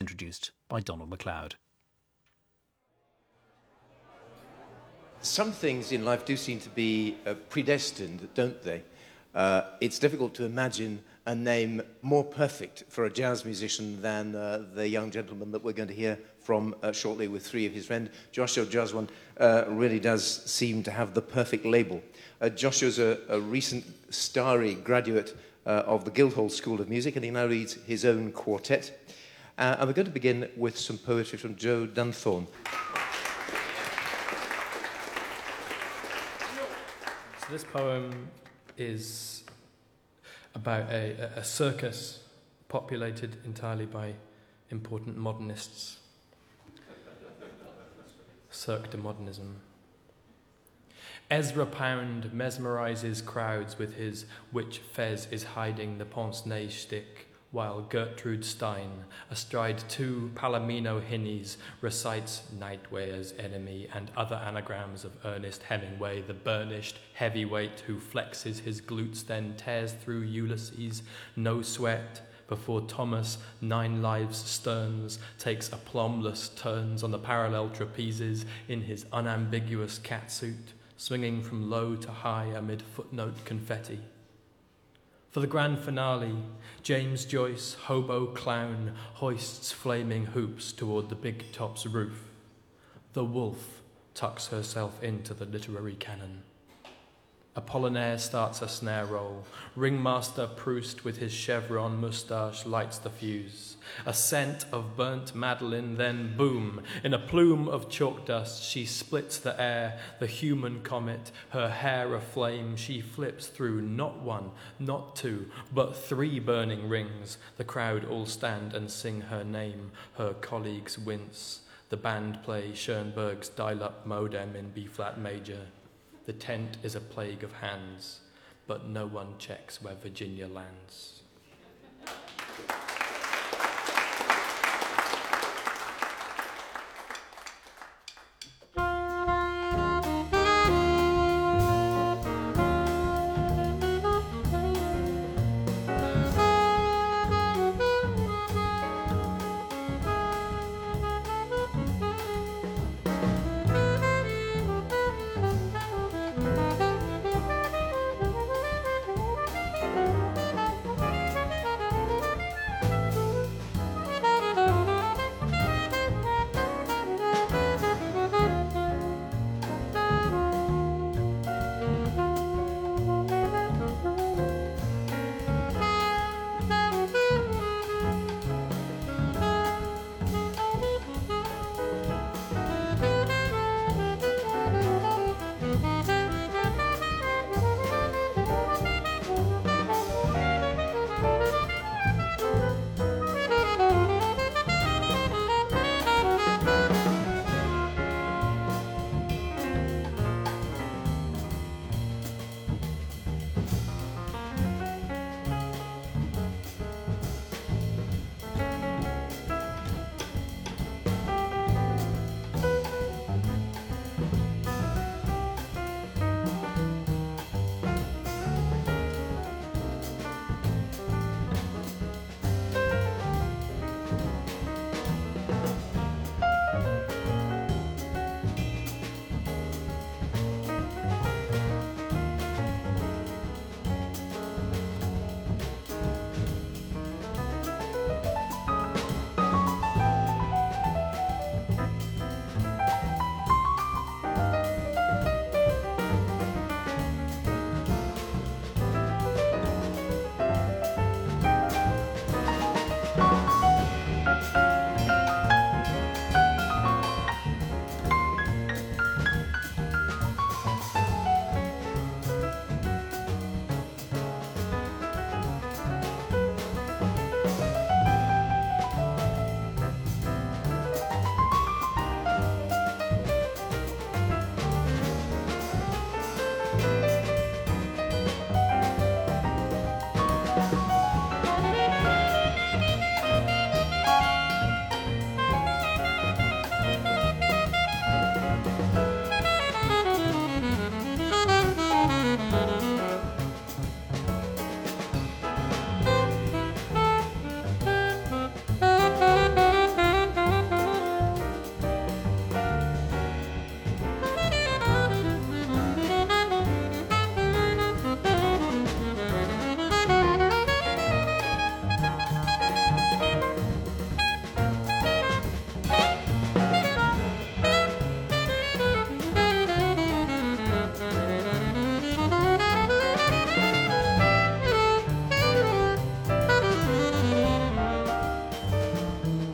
introduced by Donald MacLeod. Some things in life do seem to be predestined, don't they? It's difficult to imagine a name more perfect for a jazz musician than the young gentleman that we're going to hear from shortly with three of his friends. Joshua Jaswan really does seem to have the perfect label. Joshua's a recent starry graduate of the Guildhall School of Music, and he now leads his own quartet. And we're going to begin with some poetry from Joe Dunthorne. So this poem is about a circus populated entirely by important modernists. Cirque de Modernism. Ezra Pound mesmerizes crowds with his Which Fez is Hiding the Pince-Nez shtick, while Gertrude Stein, astride two Palomino hinnies, recites Nightware's Enemy and other anagrams of Ernest Hemingway, the burnished heavyweight who flexes his glutes, then tears through Ulysses, no sweat, before Thomas, 9 lives Stearns, takes aplombless turns on the parallel trapezes in his unambiguous catsuit, swinging from low to high amid footnote confetti. For the grand finale, James Joyce, hobo clown, hoists flaming hoops toward the Big Top's roof. The wolf tucks herself into the literary canon. Apollinaire starts a snare roll. Ringmaster Proust with his chevron moustache lights the fuse. A scent of burnt Madeleine, then boom, in a plume of chalk dust, she splits the air, the human comet, her hair aflame, she flips through not 1, not 2, but 3 burning rings. The crowd all stand and sing her name, her colleagues wince. The band play Schoenberg's dial-up modem in B-flat major. The tent is a plague of hands, but no one checks where Virginia lands.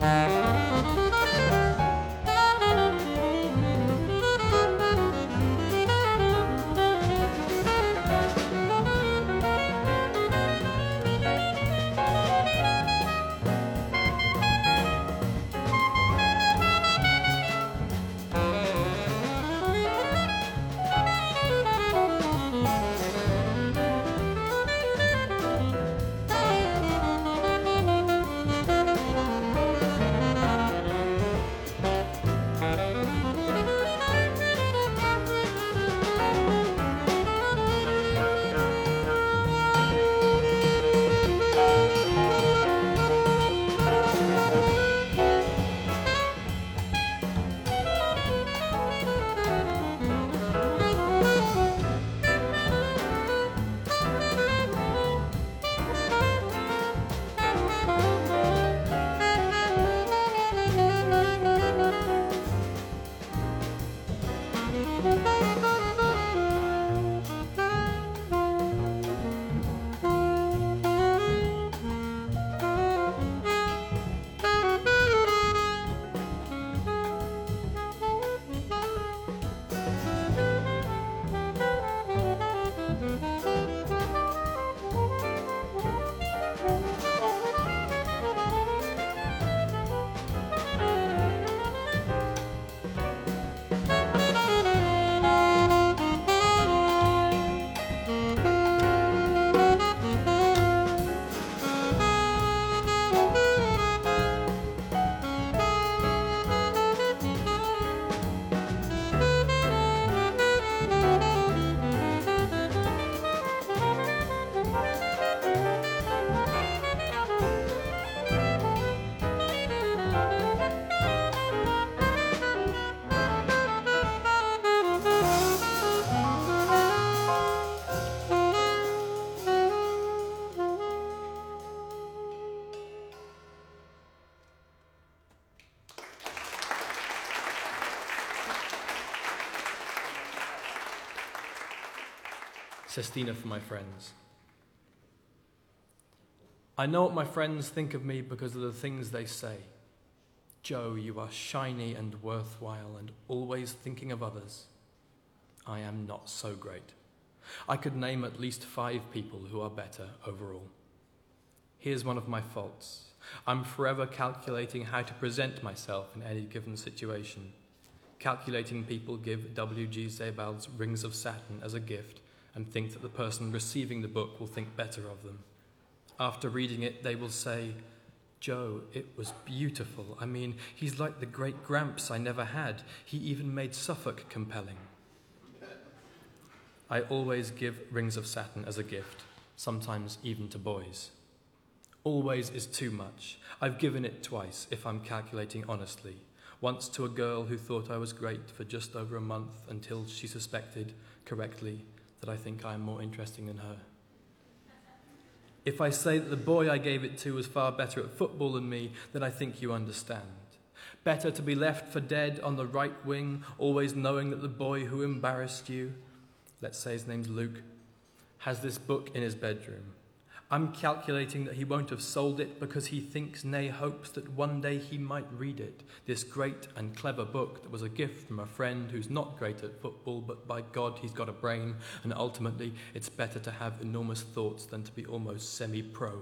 Sestina for my friends. I know what my friends think of me because of the things they say. Joe, you are shiny and worthwhile and always thinking of others. I am not so great. I could name at least 5 people who are better overall. Here's one of my faults. I'm forever calculating how to present myself in any given situation. Calculating people give W.G. Sebald's Rings of Saturn as a gift and think that the person receiving the book will think better of them. After reading it, they will say, Joe, it was beautiful. I mean, he's like the great Gramps I never had. He even made Suffolk compelling. I always give Rings of Saturn as a gift, sometimes even to boys. Always is too much. I've given it twice, if I'm calculating honestly. Once to a girl who thought I was great for just over a month until she suspected, correctly, that I think I'm more interesting than her. If I say that the boy I gave it to was far better at football than me, then I think you understand. Better to be left for dead on the right wing, always knowing that the boy who embarrassed you, let's say his name's Luke, has this book in his bedroom. I'm calculating that he won't have sold it because he thinks, nay, hopes that one day he might read it, this great and clever book that was a gift from a friend who's not great at football, but by God, he's got a brain, and ultimately, it's better to have enormous thoughts than to be almost semi-pro.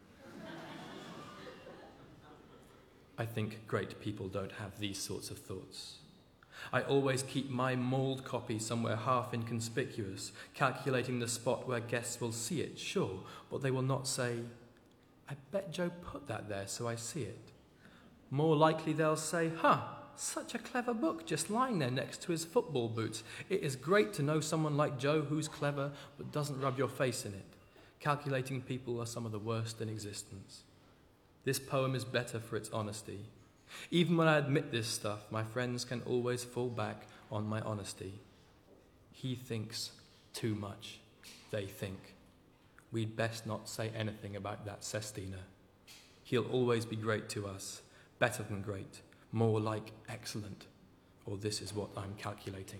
I think great people don't have these sorts of thoughts. I always keep my mauled copy somewhere half inconspicuous, calculating the spot where guests will see it, sure, but they will not say, I bet Joe put that there so I see it. More likely they'll say, such a clever book just lying there next to his football boots. It is great to know someone like Joe who's clever but doesn't rub your face in it. Calculating people are some of the worst in existence. This poem is better for its honesty. Even when I admit this stuff, my friends can always fall back on my honesty. He thinks too much, they think. We'd best not say anything about that, Sestina. He'll always be great to us, better than great, more like excellent, or this is what I'm calculating.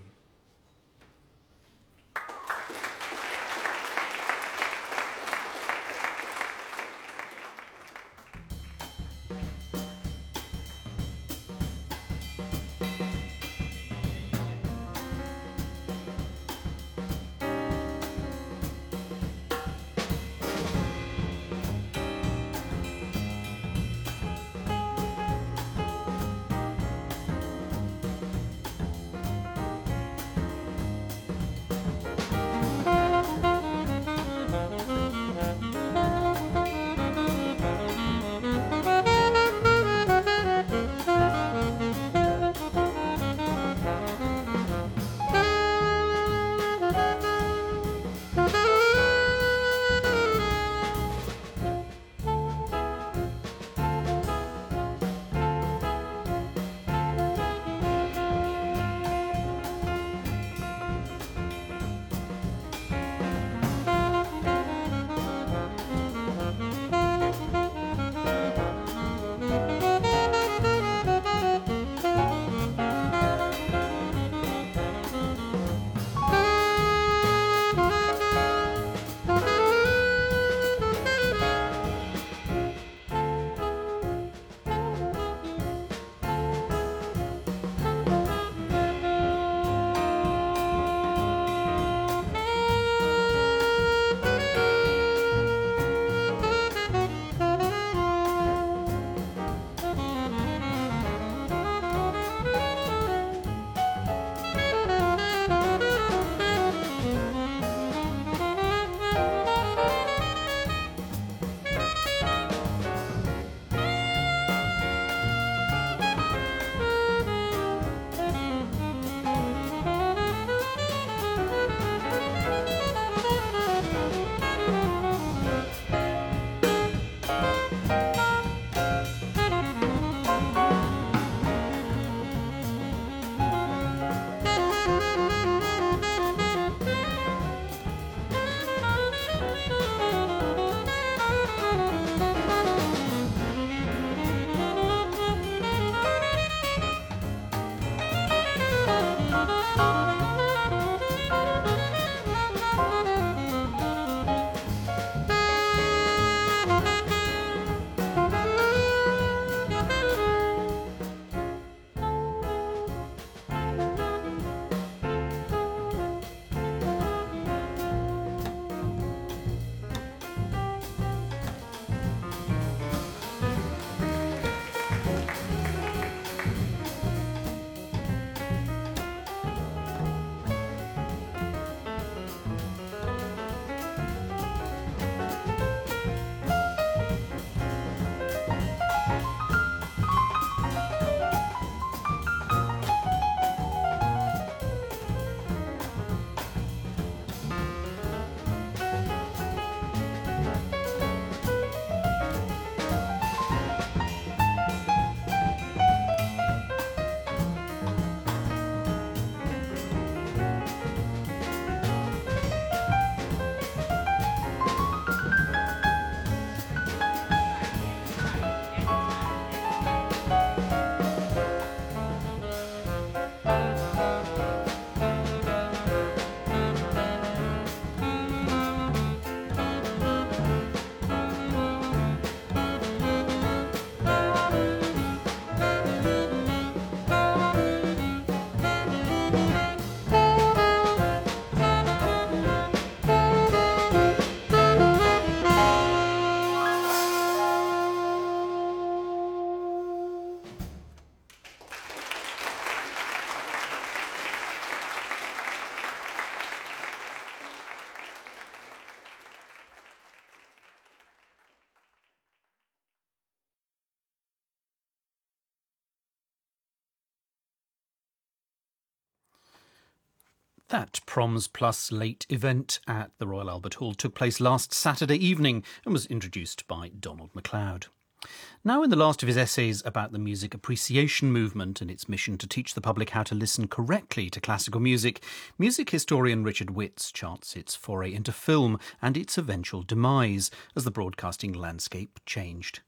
That Proms Plus Late event at the Royal Albert Hall took place last Saturday evening and was introduced by Donald MacLeod. Now, in the last of his essays about the music appreciation movement and its mission to teach the public how to listen correctly to classical music, music historian Richard Witts charts its foray into film and its eventual demise as the broadcasting landscape changed.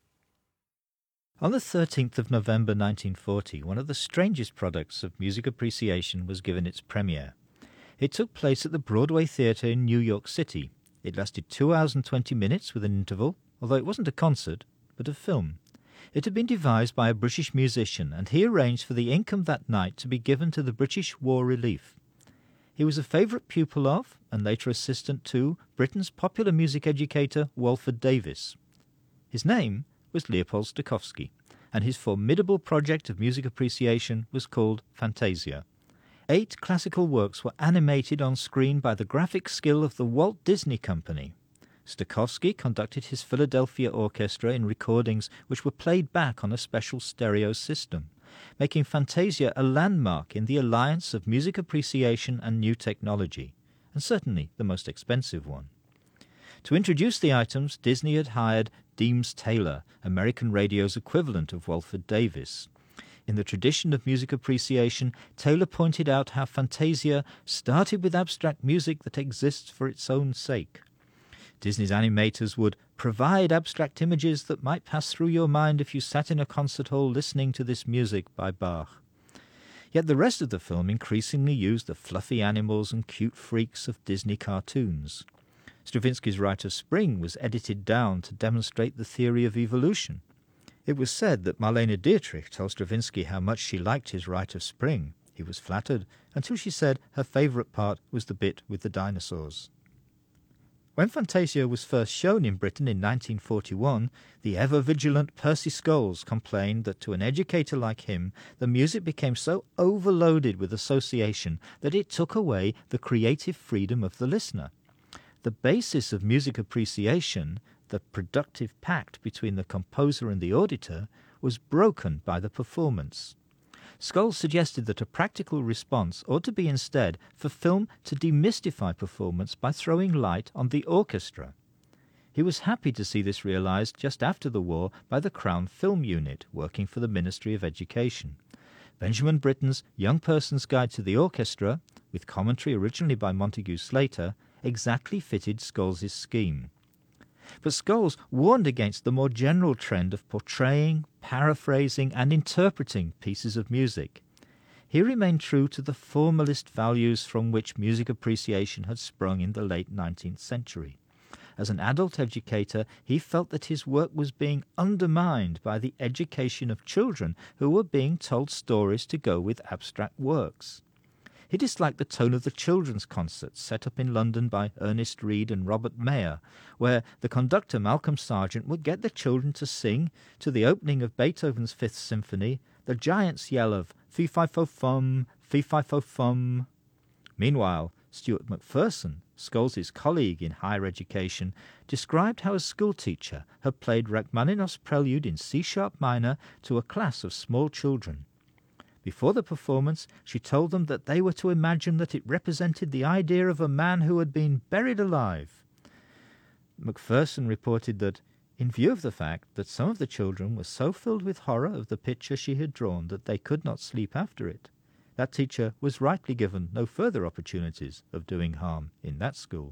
On the 13th of November 1940, one of the strangest products of music appreciation was given its premiere. It took place at the Broadway Theatre in New York City. It lasted 2 hours and 20 minutes with an interval, although it wasn't a concert, but a film. It had been devised by a British musician, and he arranged for the income that night to be given to the British War Relief. He was a favourite pupil of, and later assistant to, Britain's popular music educator Walford Davis. His name was Leopold Stokowski, and his formidable project of music appreciation was called Fantasia. 8 classical works were animated on screen by the graphic skill of the Walt Disney Company. Stokowski conducted his Philadelphia Orchestra in recordings which were played back on a special stereo system, making Fantasia a landmark in the alliance of music appreciation and new technology, and certainly the most expensive one. To introduce the items, Disney had hired Deems Taylor, American radio's equivalent of Walford Davis. In the tradition of music appreciation, Taylor pointed out how Fantasia started with abstract music that exists for its own sake. Disney's animators would provide abstract images that might pass through your mind if you sat in a concert hall listening to this music by Bach. Yet the rest of the film increasingly used the fluffy animals and cute freaks of Disney cartoons. Stravinsky's Rite of Spring was edited down to demonstrate the theory of evolution. It was said that Marlene Dietrich told Stravinsky how much she liked his Rite of Spring. He was flattered, until she said her favourite part was the bit with the dinosaurs. When Fantasia was first shown in Britain in 1941, the ever-vigilant Percy Scholes complained that to an educator like him, the music became so overloaded with association that it took away the creative freedom of the listener. The basis of music appreciation, the productive pact between the composer and the auditor, was broken by the performance. Scholes suggested that a practical response ought to be instead for film to demystify performance by throwing light on the orchestra. He was happy to see this realized just after the war by the Crown Film Unit, working for the Ministry of Education. Benjamin Britten's Young Person's Guide to the Orchestra, with commentary originally by Montague Slater, exactly fitted Scholes' scheme. But Scholes warned against the more general trend of portraying, paraphrasing, and interpreting pieces of music. He remained true to the formalist values from which music appreciation had sprung in the late 19th century. As an adult educator, he felt that his work was being undermined by the education of children who were being told stories to go with abstract works. He disliked the tone of the children's concerts set up in London by Ernest Reed and Robert Mayer, where the conductor Malcolm Sargent would get the children to sing, to the opening of Beethoven's Fifth Symphony, the giant's yell of fee-fi-fo-fum, fee-fi-fo-fum. Meanwhile, Stuart Macpherson, Scholes' colleague in higher education, described how a schoolteacher had played Rachmaninoff's prelude in C-sharp minor to a class of small children. Before the performance, she told them that they were to imagine that it represented the idea of a man who had been buried alive. Macpherson reported that, in view of the fact that some of the children were so filled with horror of the picture she had drawn that they could not sleep after it, that teacher was rightly given no further opportunities of doing harm in that school.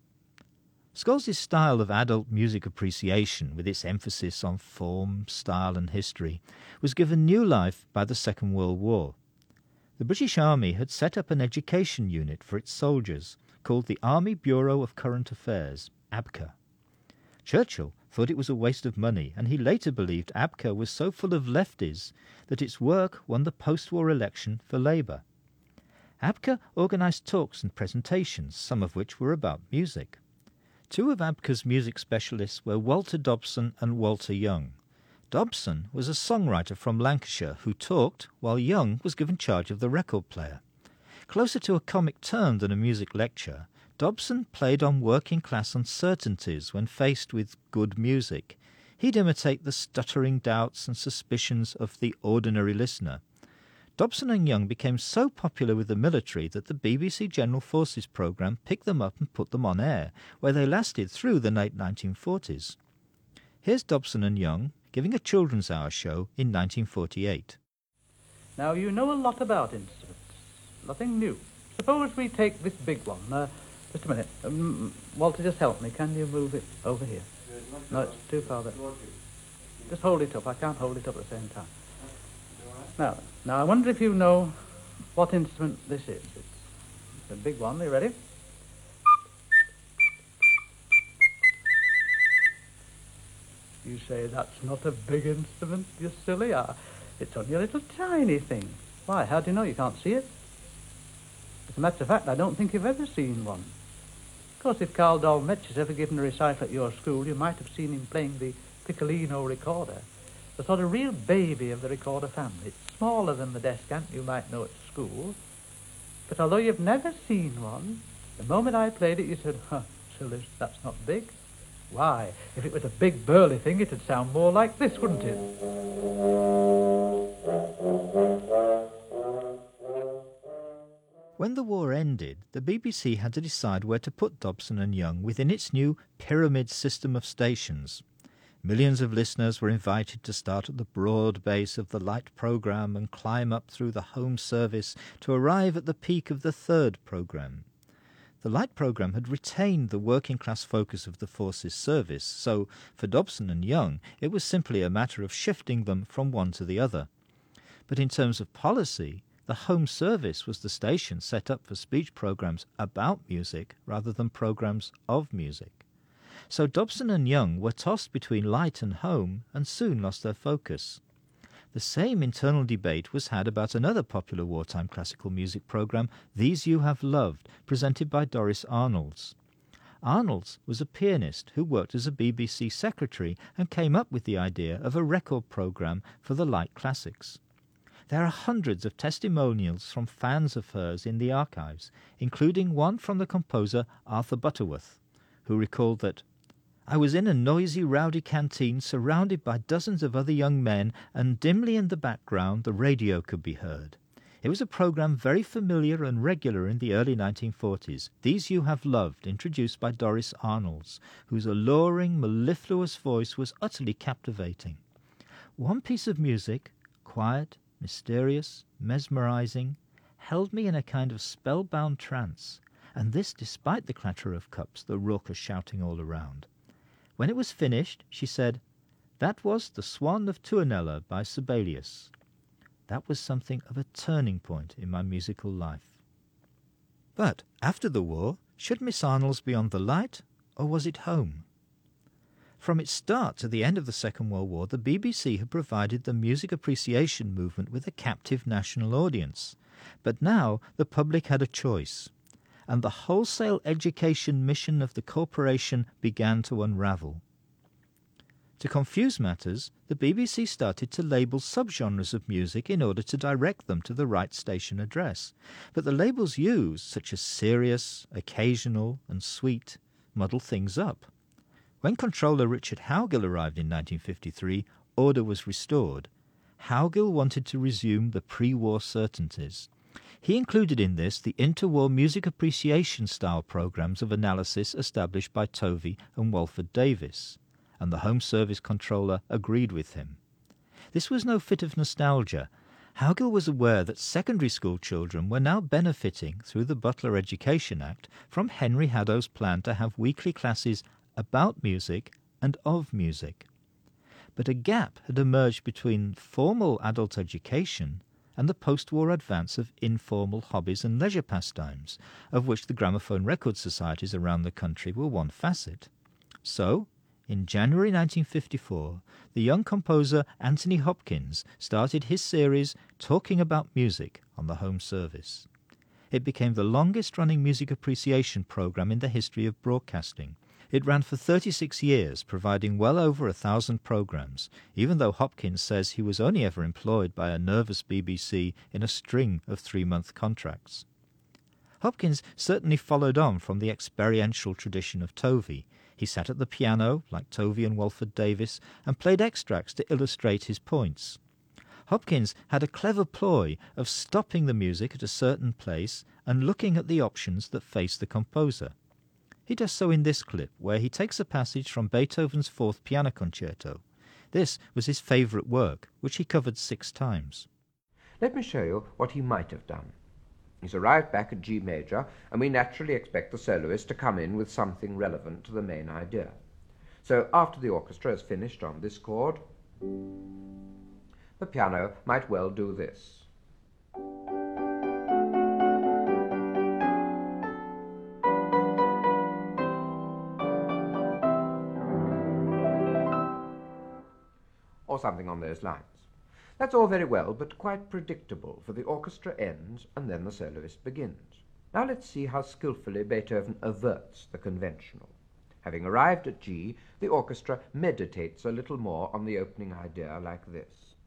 Scholes' style of adult music appreciation, with its emphasis on form, style and history, was given new life by the Second World War. The British Army had set up an education unit for its soldiers called the Army Bureau of Current Affairs, ABCA. Churchill thought it was a waste of money, and he later believed ABCA was so full of lefties that its work won the post-war election for Labour. ABCA organised talks and presentations, some of which were about music. 2 of ABCA's music specialists were Walter Dobson and Walter Young. Dobson was a songwriter from Lancashire who talked, while Young was given charge of the record player. Closer to a comic turn than a music lecture, Dobson played on working-class uncertainties when faced with good music. He'd imitate the stuttering doubts and suspicions of the ordinary listener. Dobson and Young became so popular with the military that the BBC General Forces programme picked them up and put them on air, where they lasted through the late 1940s. Here's Dobson and Young giving a children's hour show in 1948. Now, you know a lot about instruments. Nothing new. Suppose we take this big one. Just a minute. Walter, just help me. Can you move it over here? No, it's too far there. Just hold it up. I can't hold it up at the same time. Now, I wonder if you know what instrument this is. It's a big one. Are you ready? You say that's not a big instrument, you silly. It's only a little tiny thing. Why, how do you know you can't see it? As a matter of fact, I don't think you've ever seen one. Of course, if Carl Dolmetsch has ever given a recital at your school, you might have seen him playing the Piccolino recorder, the sort of real baby of the recorder family. It's smaller than the desk amp you might know at school. But although you've never seen one, the moment I played it, you said, silly, that's not big. Why, if it was a big burly thing, it'd sound more like this, wouldn't it? When the war ended, the BBC had to decide where to put Dobson and Young within its new pyramid system of stations. Millions of listeners were invited to start at the broad base of the light programme and climb up through the home service to arrive at the peak of the third programme. The light programme had retained the working-class focus of the forces service, so for Dobson and Young it was simply a matter of shifting them from one to the other. But in terms of policy, the home service was the station set up for speech programmes about music rather than programmes of music. So Dobson and Young were tossed between light and home and soon lost their focus. The same internal debate was had about another popular wartime classical music programme, These You Have Loved, presented by Doris Arnolds. Arnolds was a pianist who worked as a BBC secretary and came up with the idea of a record programme for the light classics. There are hundreds of testimonials from fans of hers in the archives, including one from the composer Arthur Butterworth, who recalled that, "I was in a noisy, rowdy canteen surrounded by dozens of other young men, and dimly in the background the radio could be heard. It was a programme very familiar and regular in the early 1940s, These You Have Loved, introduced by Doris Arnolds, whose alluring, mellifluous voice was utterly captivating. One piece of music, quiet, mysterious, mesmerising, held me in a kind of spellbound trance, and this despite the clatter of cups, the raucous shouting all around. When it was finished, she said, that was The Swan of Tuonela by Sibelius. That was something of a turning point in my musical life." But after the war, should Miss Arnolds be on the light, or was it home? From its start to the end of the Second World War, the BBC had provided the music appreciation movement with a captive national audience. But now the public had a choice, and the wholesale education mission of the corporation began to unravel. To confuse matters, the BBC started to label subgenres of music in order to direct them to the right station address. But the labels used, such as serious, occasional, and sweet, muddle things up. When controller Richard Howgill arrived in 1953, order was restored. Howgill wanted to resume the pre-war certainties. He included in this the interwar music appreciation style programmes of analysis established by Tovey and Walford Davis, and the Home Service controller agreed with him. This was no fit of nostalgia. Howgill was aware that secondary school children were now benefiting, through the Butler Education Act, from Henry Haddow's plan to have weekly classes about music and of music. But a gap had emerged between formal adult education and the post-war advance of informal hobbies and leisure pastimes, of which the gramophone record societies around the country were one facet. So, in January 1954, the young composer Anthony Hopkins started his series Talking About Music on the Home Service. It became the longest-running music appreciation programme in the history of broadcasting. It ran for 36 years, providing well over 1,000 programmes, even though Hopkins says he was only ever employed by a nervous BBC in a string of 3-month contracts. Hopkins certainly followed on from the experiential tradition of Tovey. He sat at the piano, like Tovey and Walford Davis, and played extracts to illustrate his points. Hopkins had a clever ploy of stopping the music at a certain place and looking at the options that face the composer. He does so in this clip, where he takes a passage from Beethoven's Fourth Piano Concerto. This was his favourite work, which he covered 6 times. Let me show you what he might have done. He's arrived back at G major, and we naturally expect the soloist to come in with something relevant to the main idea. So after the orchestra is finished on this chord, the piano might well do this. Or something on those lines. That's all very well, but quite predictable, for the orchestra ends and then the soloist begins. Now let's see how skillfully Beethoven averts the conventional. Having arrived at G, the orchestra meditates a little more on the opening idea like this.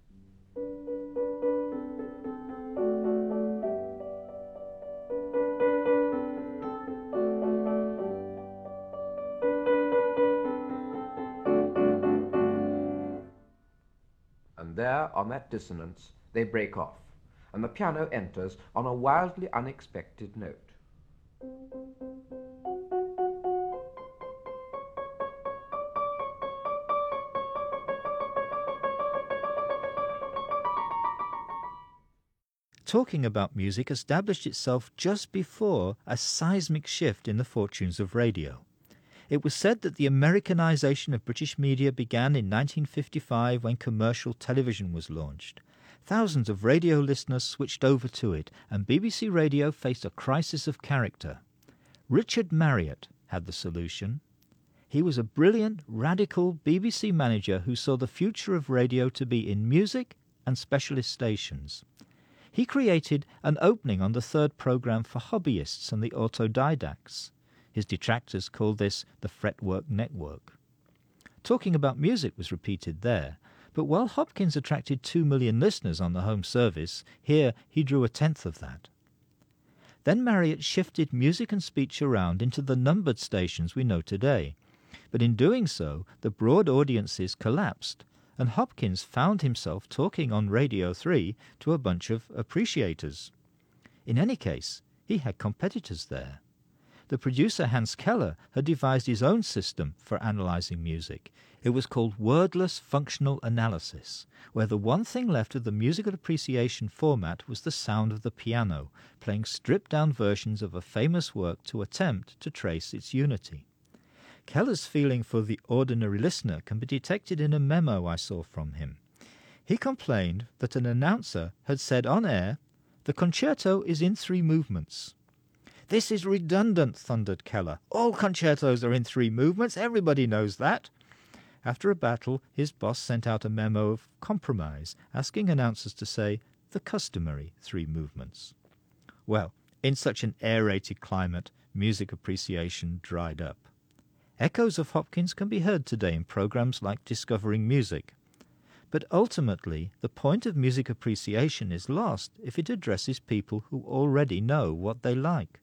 And there, on that dissonance, they break off, and the piano enters on a wildly unexpected note. Talking about music established itself just before a seismic shift in the fortunes of radio. It was said that the Americanization of British media began in 1955 when commercial television was launched. Thousands of radio listeners switched over to it, and BBC Radio faced a crisis of character. Richard Marriott had the solution. He was a brilliant, radical BBC manager who saw the future of radio to be in music and specialist stations. He created an opening on the 3rd programme for hobbyists and the autodidacts. His detractors called this the Fretwork Network. Talking about music was repeated there, but while Hopkins attracted 2 million listeners on the home service, here he drew 1/10 of that. Then Marriott shifted music and speech around into the numbered stations we know today, but in doing so the broad audiences collapsed, and Hopkins found himself talking on Radio 3 to a bunch of appreciators. In any case, he had competitors there. The producer Hans Keller had devised his own system for analysing music. It was called wordless functional analysis, where the one thing left of the musical appreciation format was the sound of the piano, playing stripped-down versions of a famous work to attempt to trace its unity. Keller's feeling for the ordinary listener can be detected in a memo I saw from him. He complained that an announcer had said on air, "The concerto is in 3 movements." "This is redundant," thundered Keller. "All concertos are in 3 movements. Everybody knows that." After a battle, his boss sent out a memo of compromise, asking announcers to say the customary 3 movements. Well, in such an aerated climate, music appreciation dried up. Echoes of Hopkins can be heard today in programs like Discovering Music. But ultimately, the point of music appreciation is lost if it addresses people who already know what they like.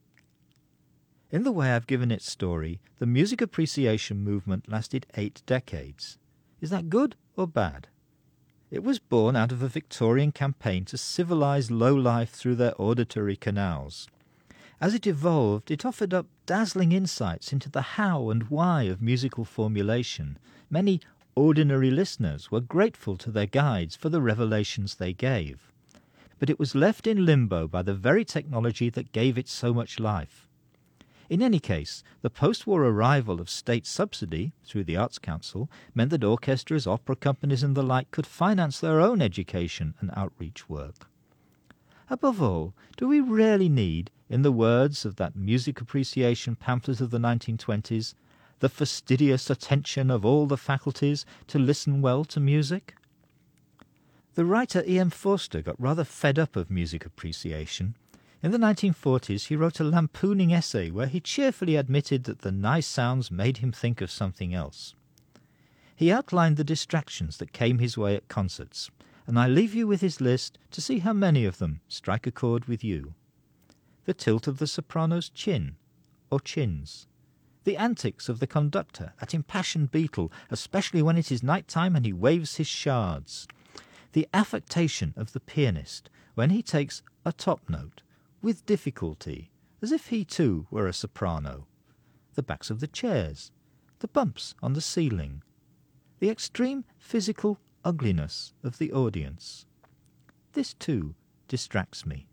In the way I've given its story, the music appreciation movement lasted 8 decades. Is that good or bad? It was born out of a Victorian campaign to civilize lowlife through their auditory canals. As it evolved, it offered up dazzling insights into the how and why of musical formulation. Many ordinary listeners were grateful to their guides for the revelations they gave. But it was left in limbo by the very technology that gave it so much life. In any case, the post-war arrival of state subsidy through the Arts Council meant that orchestras, opera companies and the like could finance their own education and outreach work. Above all, do we really need, in the words of that music appreciation pamphlet of the 1920s, the fastidious attention of all the faculties to listen well to music? The writer E.M. Forster got rather fed up of music appreciation. In the 1940s, he wrote a lampooning essay where he cheerfully admitted that the nice sounds made him think of something else. He outlined the distractions that came his way at concerts, and I leave you with his list to see how many of them strike a chord with you. The tilt of the soprano's chin, or chins. The antics of the conductor, that impassioned beetle, especially when it is night time and he waves his shards. The affectation of the pianist when he takes a top note with difficulty, as if he too were a soprano. The backs of the chairs, the bumps on the ceiling, the extreme physical ugliness of the audience. This too distracts me.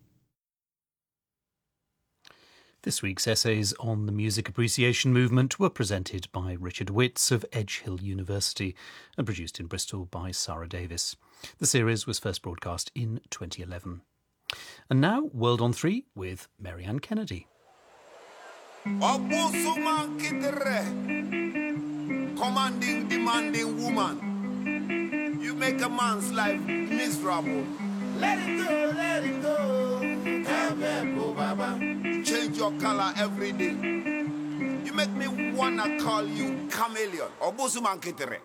This week's essays on the music appreciation movement were presented by Richard Witts of Edge Hill University and produced in Bristol by Sarah Davis. The series was first broadcast in 2011. And now, World on 3 with Mary Ann Kennedy. Commanding, demanding woman. You make a man's life miserable. Let it go, come here, go, Baba. You change your color every day. You make me wanna call you chameleon. Obusuman Kitere.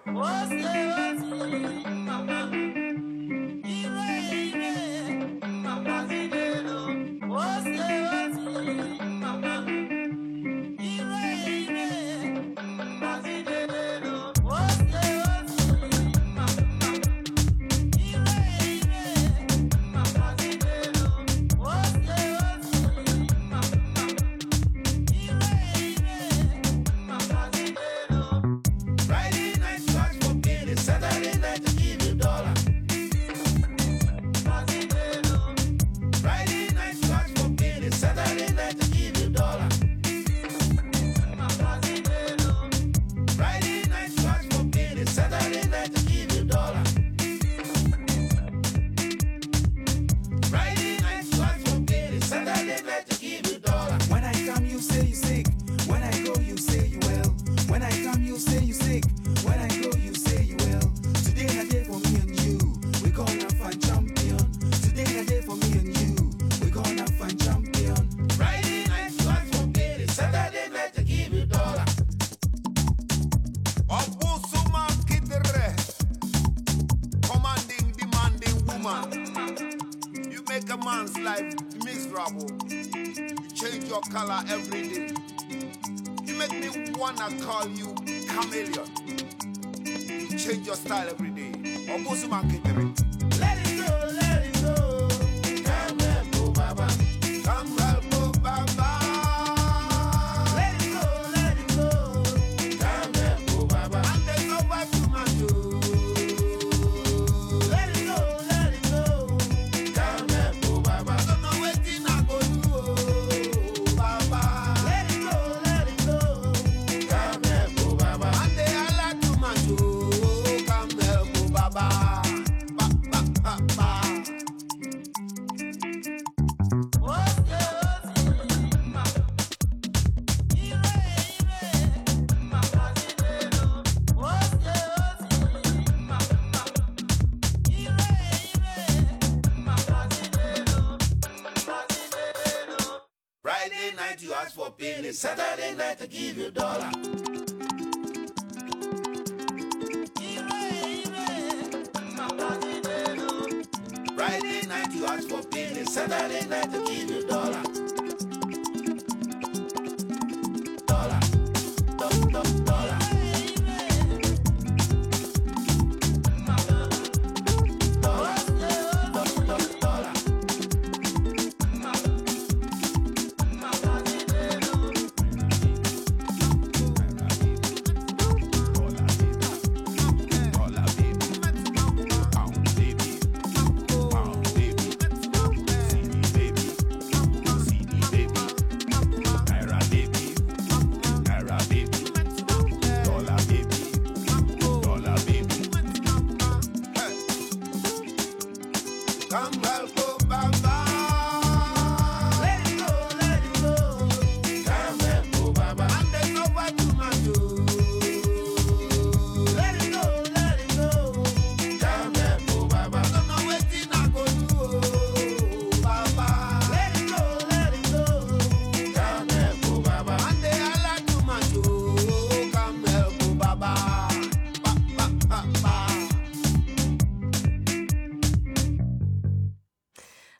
Every day. You make me wanna call you chameleon. You change your style every day. Let it go. Come here, go, Baba. Come here, go, Baba. Let it go. Come here, go, Baba. And there's no back to my door. Let it go. Come here, go, Baba. I don't know what I go do. Baba. Let it go. Come here, go, Baba. And they are like to my door. Come here, go, Baba. Friday night you ask for penny, Saturday night I give you $1. Friday night you ask for penny, Saturday night I give you $1.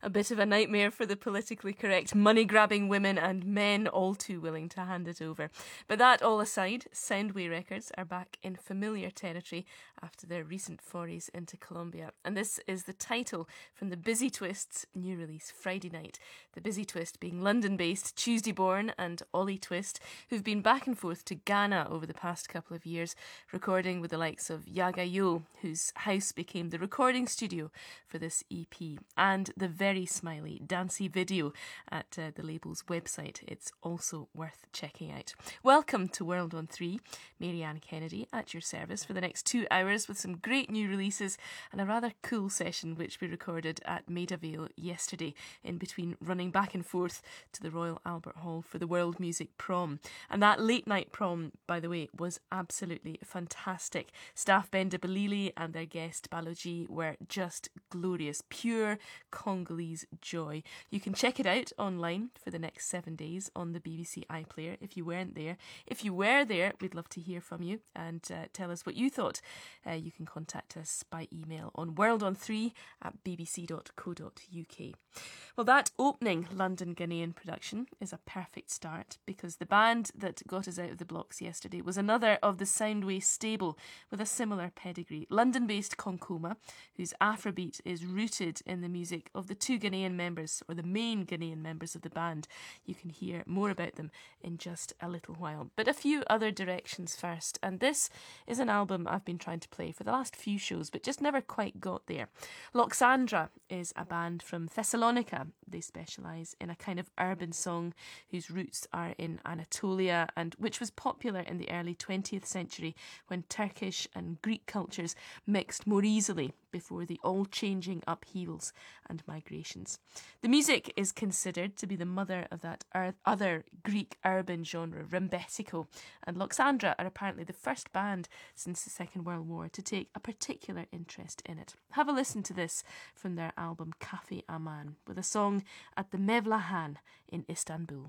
A bit of a nightmare for the politically correct, money-grabbing women and men all too willing to hand it over. But that all aside, Soundway Records are back in familiar territory after their recent forays into Colombia. And this is the title from the Busy Twist's new release, Friday Night. The Busy Twist being London-based Tuesday Born and Ollie Twist, who've been back and forth to Ghana over the past couple of years, recording with the likes of Yaga Yo, whose house became the recording studio for this EP, and the very smiley dancey video at the label's website. It's also worth checking out. Welcome to World on 3. Marianne Kennedy at your service for the next 2 hours with some great new releases and a rather cool session which we recorded at Maida Vale yesterday, in between running back and forth to the Royal Albert Hall for the World Music Prom. And that late night prom, by the way, was absolutely fantastic. Staff Benda Balili and their guest Baloji were just glorious, pure Congolese joy. You can check it out online for the next 7 days on the BBC iPlayer if you weren't there. If you were there, we'd love to hear from you and tell us what you thought. You can contact us by email on worldon3@bbc.co.uk. Well, that opening London Ghanaian production is a perfect start, because the band that got us out of the blocks yesterday was another of the Soundway stable with a similar pedigree. London-based Konkoma, whose Afrobeat is rooted in the music of the two Ghanaian members, or the main Ghanaian members of the band. You can hear more about them in just a little while. But a few other directions first, and this is an album I've been trying to play for the last few shows, but just never quite got there. Loxandra is a band from Thessalonica. They specialise in a kind of urban song whose roots are in Anatolia, and which was popular in the early 20th century when Turkish and Greek cultures mixed more easily before the all-changing upheavals and migrations. The music is considered to be the mother of that other Greek urban genre, Rembetiko, and Loxandra are apparently the first band since the Second World War to take a particular interest in it. Have a listen to this from their album Cafe Aman, with a song at the Mevlahan in Istanbul.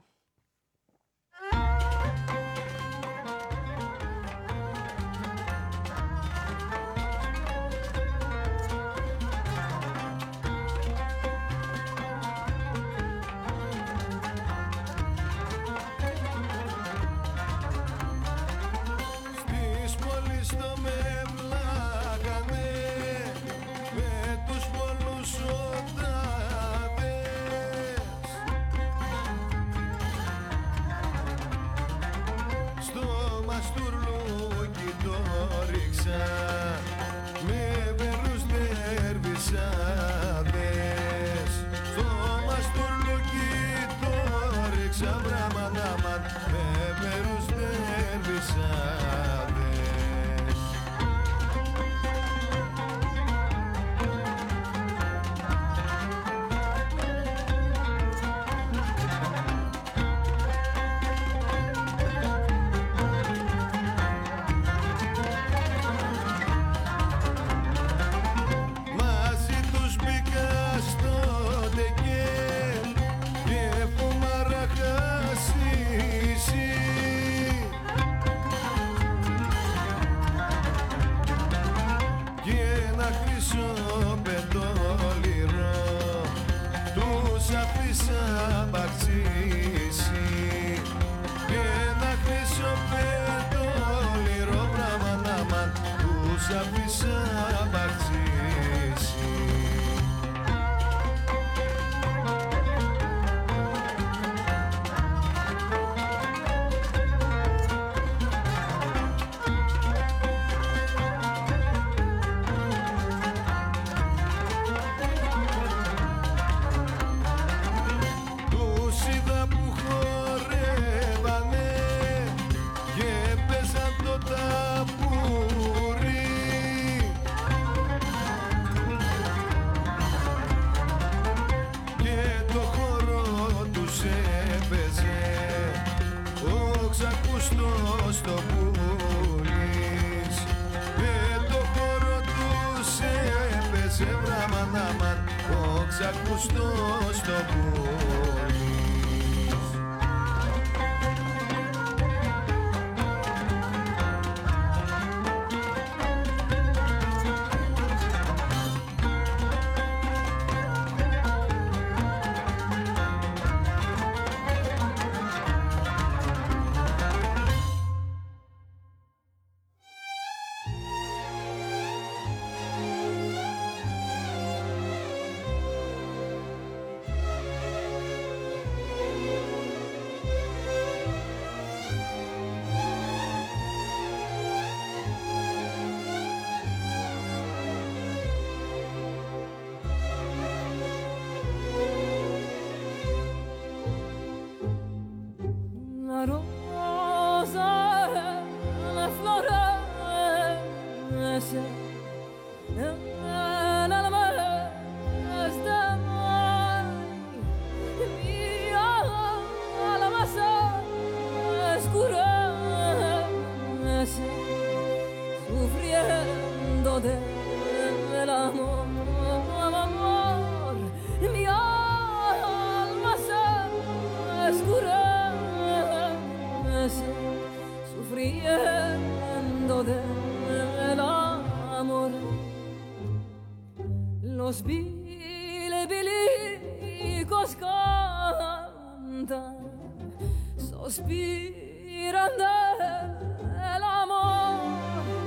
sospiran del amor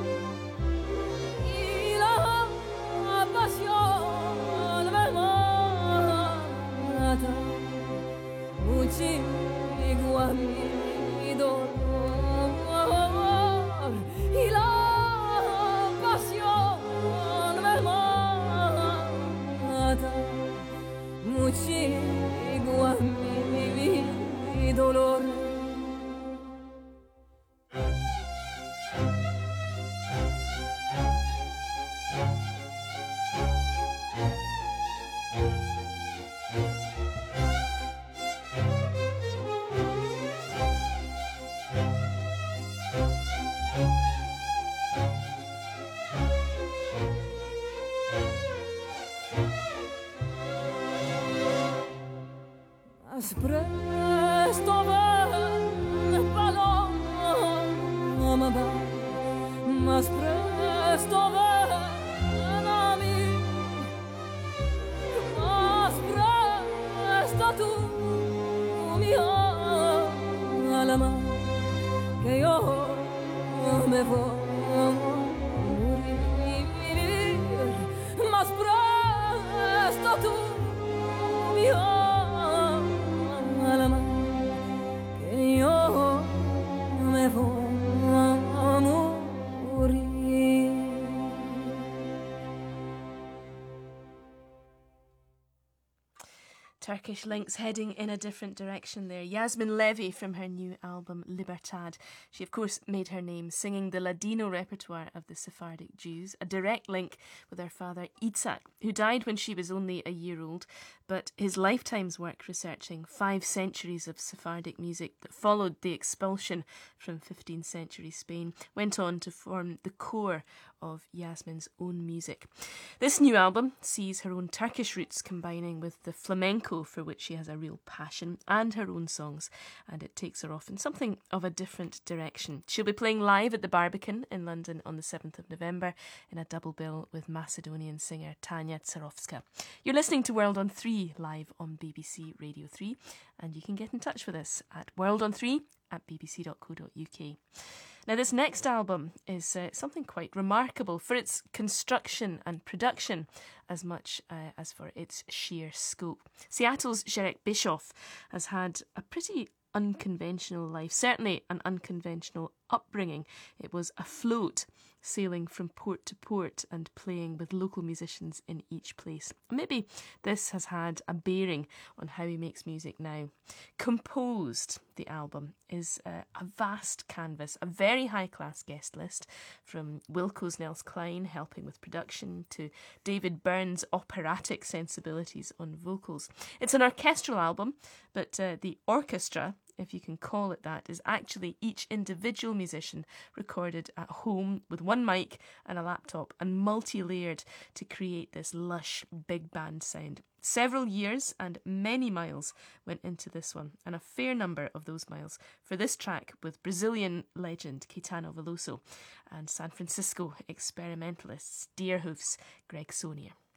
y la pasión me mata muchigo a mi dolor y la pasión me mata muchigo a mi dolor. Mas presto ven, paloma, mas presto ven a mí, mas presto tú, mi alma, que yo me voy a morir, mas presto tú, mi alma, que yo me voy a morir. Turkish links heading in a different direction there. Yasmin Levy from her new album Libertad. She of course made her name singing the Ladino repertoire of the Sephardic Jews, a direct link with her father Itzhak, who died when she was only a year old, but his lifetime's work researching 5 centuries of Sephardic music that followed the expulsion from 15th century Spain went on to form the core of Yasmin's own music. This new album sees her own Turkish roots combining with the flamenco for which she has a real passion and her own songs, and it takes her off in something of a different direction. She'll be playing live at the Barbican in London on the 7th of November in a double bill with Macedonian singer Tanya Tsarovska. You're listening to World on 3 live on BBC Radio 3, and you can get in touch with us at worldon3@bbc.co.uk. Now, this next album is something quite remarkable for its construction and production as much as for its sheer scope. Seattle's Sherek Bischoff has had a pretty unconventional life, certainly an unconventional upbringing. It was afloat, sailing from port to port and playing with local musicians in each place. Maybe this has had a bearing on how he makes music now. Composed, the album, is a vast canvas, a very high-class guest list, from Wilco's Nels Cline helping with production to David Byrne's operatic sensibilities on vocals. It's an orchestral album, but the orchestra, if you can call it that, is actually each individual musician recorded at home with one mic and a laptop and multi-layered to create this lush big band sound. Several years and many miles went into this one, and a fair number of those miles for this track with Brazilian legend Caetano Veloso and San Francisco experimentalists Deerhoof's Greg Sonier.